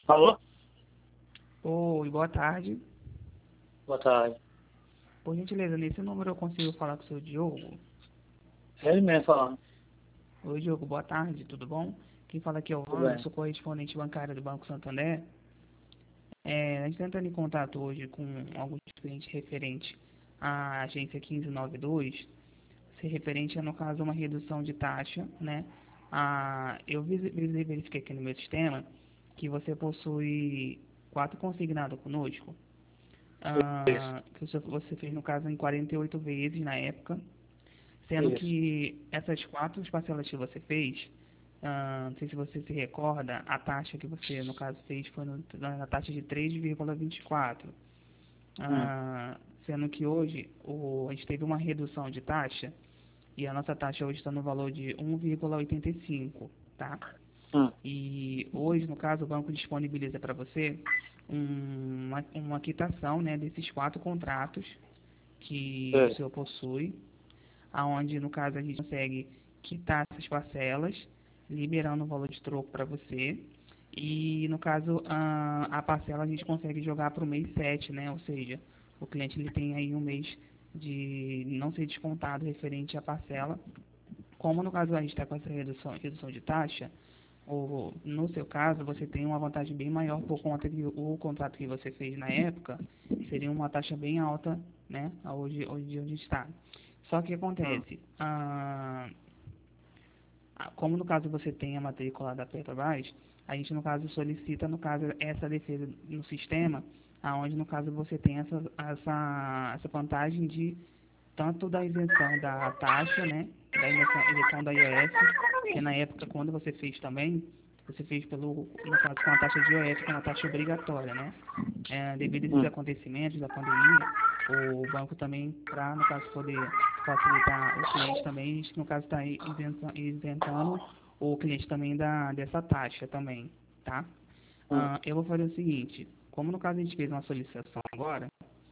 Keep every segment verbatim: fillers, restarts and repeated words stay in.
Alô? Oi, boa tarde. Boa tarde. Por gentileza, nesse número eu consigo falar com o seu Diogo? É ele mesmo falando. Oi, Diogo, boa tarde, tudo bom? Quem fala aqui é o Tudo Rando, bem. sou correspondente bancário do Banco Santander. É, a gente está entrando em contato hoje com alguns clientes referente à agência quinze noventa e dois, se referente a, no caso, uma redução de taxa, né? Ah, eu visi- visi- verifiquei aqui no meu sistema que você possui quatro consignados conosco, Isso. ah, que você você fez, no caso, em quarenta e oito vezes na época. Sendo Isso. que essas quatro parcelas que você fez, ah, não sei se você se recorda, a taxa que você, no caso, fez foi no, na taxa de três vírgula vinte e quatro. Hum. Ah, sendo que hoje o, a gente teve uma redução de taxa e a nossa taxa hoje está no valor de um vírgula oitenta e cinco, tá? Hum. E hoje, no caso, o banco disponibiliza para você um- uma, uma quitação, né, desses quatro contratos que o Sei. senhor possui, aonde no caso a gente consegue quitar essas parcelas, liberando o valor de troco para você. E no caso a, a parcela a gente consegue jogar para o mês sete, né? Ou seja, o cliente ele tem aí um mês de não ser descontado referente à parcela. Como no caso a gente está com essa redução, redução de taxa, ou, no seu caso, você tem uma vantagem bem maior por conta que o contrato que você fez na época seria uma taxa bem alta, né? Hoje, hoje onde está. Só que Hum. acontece, ah, ah, como no caso você tem a matrícula da Petrobras, a gente no caso solicita, no caso, essa defesa no sistema, aonde no caso você tem essa, essa, essa vantagem de tanto da isenção da taxa, né, da isenção, isenção da I O F, que na época quando você fez também, você fez pelo, no caso com a taxa de I O F, que é uma taxa obrigatória, né? É, devido a esses Hum. acontecimentos da pandemia, o banco também, para, no caso, poder facilitar o cliente também, a gente, no caso, está isentando o cliente também da, dessa taxa também, tá? Hum. Ah, eu vou fazer o seguinte, como no caso a gente fez uma solicitação agora,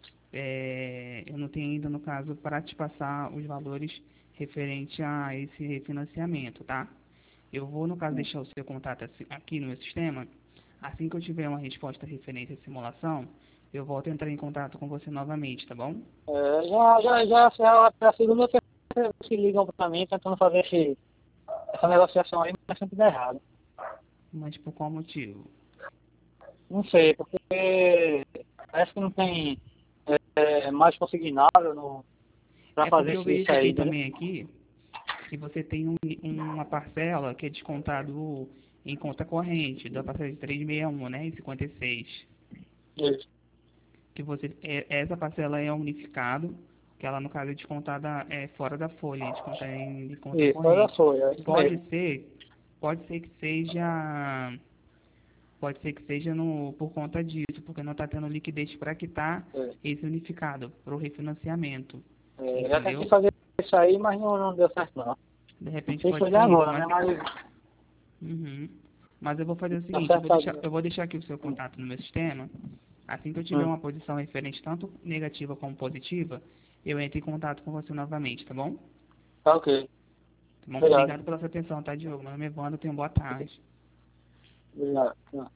é, eu não tenho ainda, no caso, para te passar os valores referente a esse refinanciamento, tá? Eu vou, no caso, Hum. deixar o seu contato assim- aqui no meu sistema. Assim que eu tiver uma resposta referente à simulação, eu volto a entrar em contato com você novamente, tá bom? É, já, já, já, já, é a segunda vez que se ligam pra mim tentando fazer esse, essa negociação aí, mas sempre dá errado. Mas por qual motivo? Não sei, porque parece que não tem é, mais consignável no, pra É fazer porque eu isso, isso verifiquei aí, entendeu? também aqui que você tem um- uma parcela que é descontado em conta corrente, da parcela de trezentos e sessenta e um, né, e cinquenta e seis. Isso. Que você, é- essa parcela é unificado, que ela no caso é descontada é, fora da folha, é descontada em, em conta Isso, olha corrente. só, é isso Pode mesmo. ser, pode ser que seja, pode ser que seja no, por conta disso, porque não está tendo liquidez para quitar É. esse unificado para o refinanciamento, É, já tentei entendeu? fazer isso aí, mas não, não deu certo não. De Não repente sei se pode fazer ser isso, agora, mas, né? Mas uhum. Mas eu vou fazer o tá seguinte, eu vou deixar, acertado. eu vou deixar aqui o seu contato no meu sistema. Assim que eu tiver Hum. uma posição referente tanto negativa como positiva, eu entro em contato com você novamente, tá bom? Tá ok. Tá bom? Obrigado. Obrigado pela sua atenção, tá, Diogo? Meu nome é Wanda, tenha uma boa tarde. Obrigado.